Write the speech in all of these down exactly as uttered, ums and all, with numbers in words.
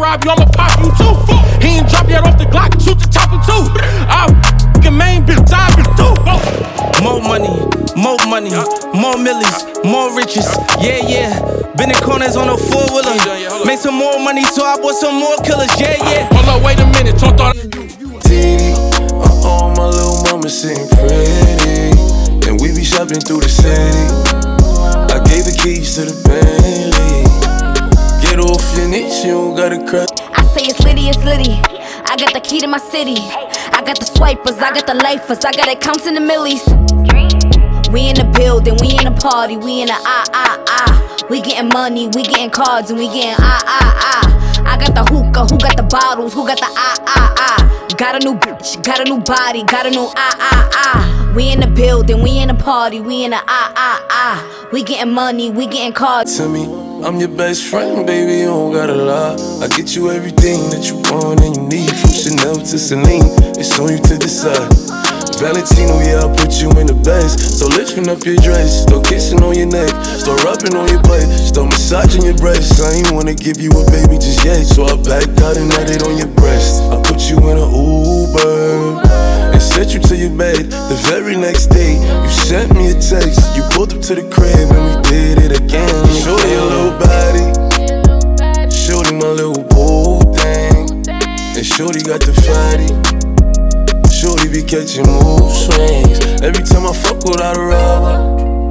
rob you, I'ma pop you too. He ain't drop yet off the Glock, shoot the chopper too. I f***ing main bitch, I be too. More money, more money, more millies, more riches. Yeah, yeah. Been in corners on a four-wheeler. Made some more money, so I bought some more killers. Yeah, yeah. Hold up, wait a minute, don't thought Teeny, uh-oh, my little mama sitting pretty, and we be shopping through the city. I gave the keys to the Bentley. Get off your knees, you don't gotta cry. I say it's litty, it's litty. I got the key to my city. I got the swipers, I got the lifers, I got it counts in the millies. We in the building, we in the party, we in the ah ah ah. We getting money, we getting cards, and we getting ah ah ah. I got the hookah, who got the bottles, who got the ah ah ah. Got a new bitch, got a new body, got a new ah ah ah. We in the building, we in the party, we in the ah ah ah. We getting money, we getting cards. To me, I'm your best friend, baby, you don't gotta lie. I get you everything that you want and you need. From Chanel to Celine, it's on you to decide. Valentino, yeah, I'll put you in the best. So lifting up your dress, start kissing on your neck, start rubbing on your butt, start massaging your breasts. I ain't wanna give you a baby just yet, so I backed out and added on your breast. I put you in an Uber and sent you to your bed. The very next day, you sent me a text. You pulled up to the crib and we did it again. Shorty your little body, shorty my little boo thing, and shorty got the fatty. Shorty be catching mood swings. Every time I fuck without a rubber,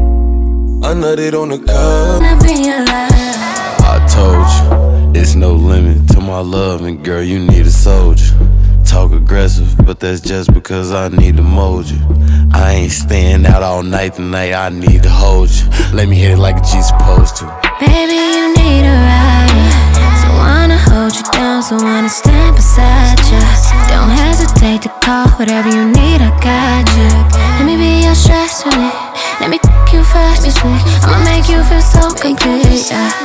I nutted on the curb. I told you, it's no limit to my love, and girl, you need a soldier. Talk aggressive, but that's just because I need to mold you. I ain't staying out all night tonight, I need to hold you. Let me hit it like a G supposed to. Baby, you need a ride, so wanna hold you down, so wanna stand beside you. Don't hesitate to call, whatever you need, I got you. Let me be your stress relief, let me f*** you fast and sweet. I'ma make you feel so complete, yeah.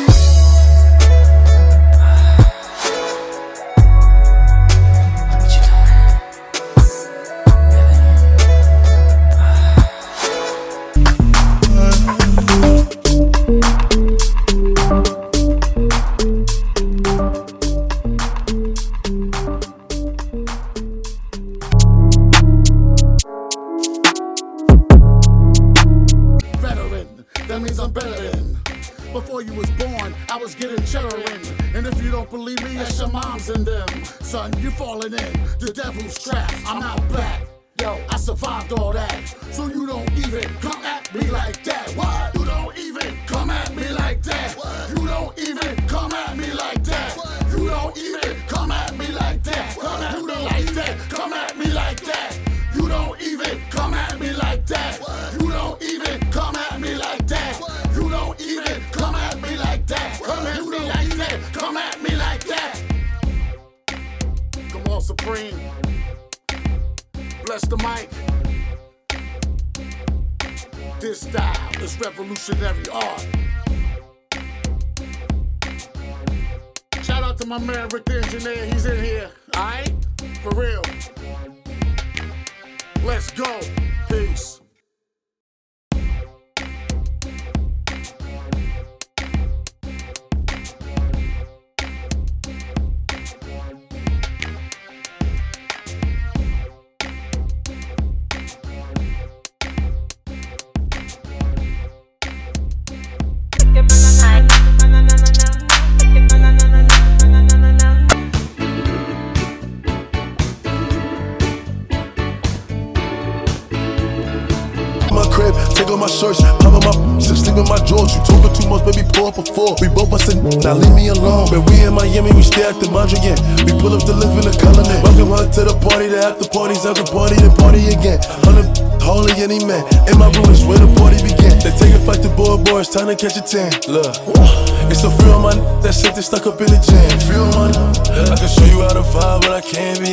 That means I'm better than. Before you was born, I was getting cheddar in. And if you don't believe me, that's your moms and them. Son, you falling in the devil's trap. I'm out back. Yo, I survived all that. So you don't even come at me like that. What? You don't even come at me like that. What? You don't even come at me like that. What? You don't even come at me like that. Come at me like that. Come at me like that. You don't even come at me like that. What? You don't even come at me like that. What? You don't even come at me like that. Come at me like that. Come at me like that. Come on, Supreme. Bless the mic. This style is revolutionary art. Shout out to my man Rick the Engineer, he's in here, alright? For real. Let's go. Peace. Take off my shirts, cover my still sleep in my drawers. You talking too much, baby, pour up a four. We both bustin', now leave me alone. But we in Miami, we stay at the Mondrian. We pull up to live in the colony. Welcome her to the party, the after parties, after party, the party again. Hundred holy any man. In my room is where the party began. They take a flight to board, boy, it's time to catch a tan. Look, it's so free on my that shit they stuck up in the jam. Free on my I can show you how to vibe, but I can't be